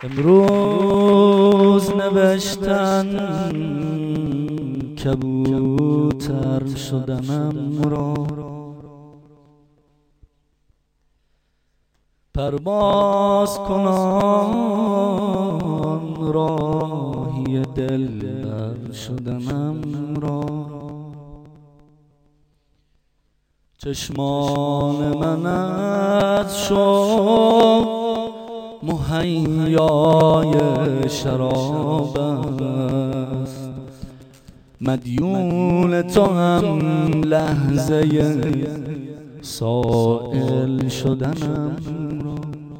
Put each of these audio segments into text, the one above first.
امروز نوشتن کبوتر شدنم را، پرواز کنان راهی دلبر شدنم را. چشمان من از شوق مهیای شراب است، مدیون تو هم لحظه سائل شدنم را.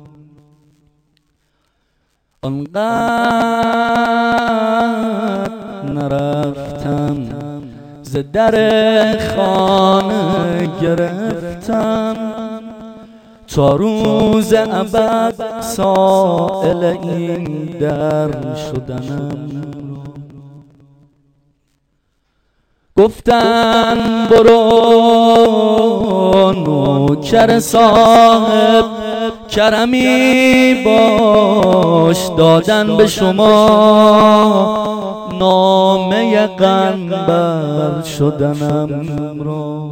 آنقدر نرفتم ز در خانه گرفتم، تا روز ابد سائل این در شدنم. گفتن برو نوکر صاحب کرمی باش، دادن به شما نامه قنبر شدنم را.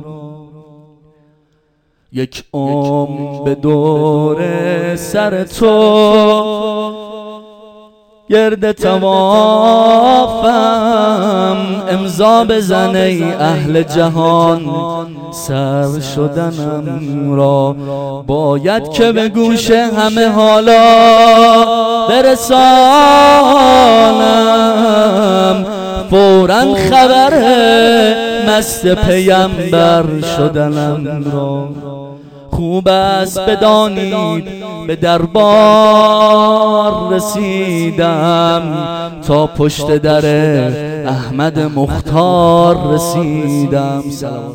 یک به دور سر تو گرد توافم، امضا بزن ای اهل جهان سر شدنم را. باید که به گوش همه حالا برسانم، فوراً خبر مست پیمبر شدنم را. خوب است بدانید به دربار رسیدم، تا پشت در احمد مختار رسیدم. سلام.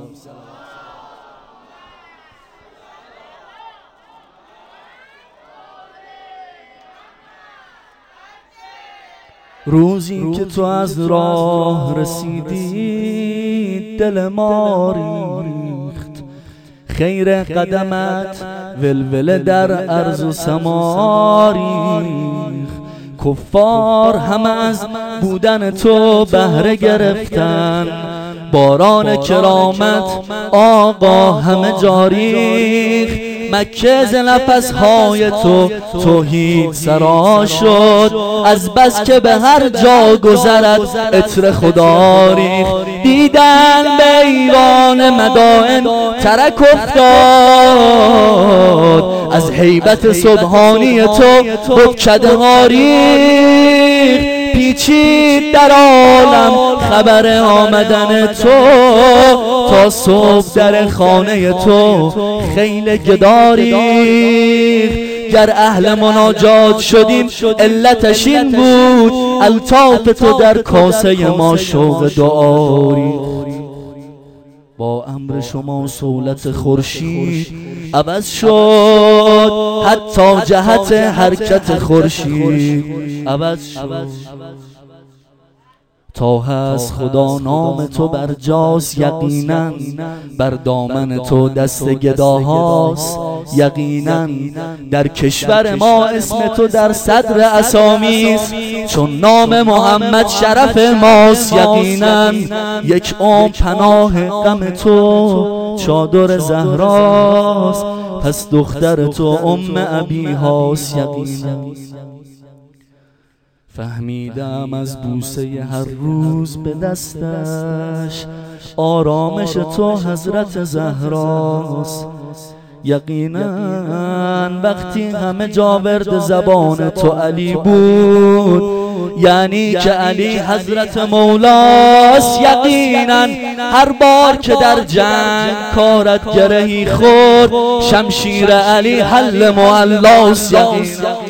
روزی که تو از راه رسیدی دل ما ریخت، خیر قدمت ولوله در ارض و سما ریخت. کفار هم از بودن تو بهره گرفتن، باران کرامت آقا همه جاری. مکه ز نفسهای تو توحید سرا شد، از بس که به هر جا گذرد عطر خدا ریخت. دیدن به ایوان مدائن ترک افتاد، از هیبت سبحانی تو بکده ها ریخت. پیچید در عالم خبر آمدن تو، تا صبح در خانه تو خیل گداری. گر اهل مناجات شدیم علتش این بود، الطاف تو در کاسه ما شوق دعاری. با امر شما سولت خورشید عوض شد، حتی جهت حرکت خورشید عوض شد. تا هست خدا نام تو برجاست، یقینا بر دامن تو دست گداهاست. یقینا در کشور ما اسم تو در صدر اسامیست، چون نام محمد شرف ماست. یقینا یک پناه غم تو چادر زهراست، پس دختر تو ابی هاست. یقینا فهمیدم از بوسه هر روز به دستش، آرامش تو حضرت زهراست. یقینا وقتی همه جا ورد زبان تو علی بود، یعنی که علی حضرت مولاست. یقینا هر بار که در جنگ کارت گرهی خورد، شمشیر علی حل معلاست. یقینا